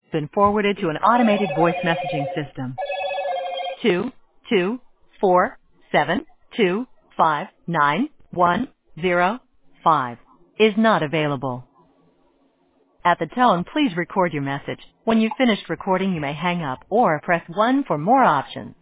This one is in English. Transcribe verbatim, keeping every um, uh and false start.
Been forwarded to an automated voice messaging system. Two, two, four, seven, two, five, nine, one, zero, five is not available. At the tone, please record your message. When you've finished recording, you may hang up or press one for more options.